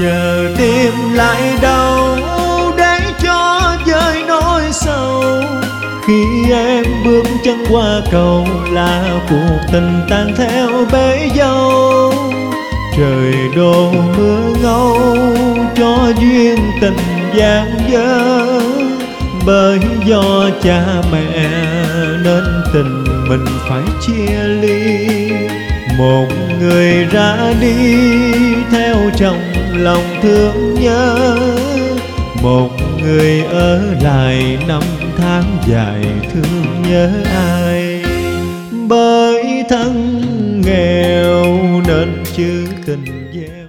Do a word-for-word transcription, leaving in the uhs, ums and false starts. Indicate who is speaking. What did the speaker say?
Speaker 1: giờ tìm lại đâu để cho vơi nỗi sầu. Khi em bước chân qua cầu là cuộc tình tan theo bể dâu. Trời đổ mưa ngâu cho duyên tình gian dở, bởi do cha mẹ nên tình mình phải chia ly. Một người ra đi theo trong lòng thương nhớ, một người ở lại năm tháng dài thương nhớ ai. Bởi thân nghèo nên chữ tình gieo.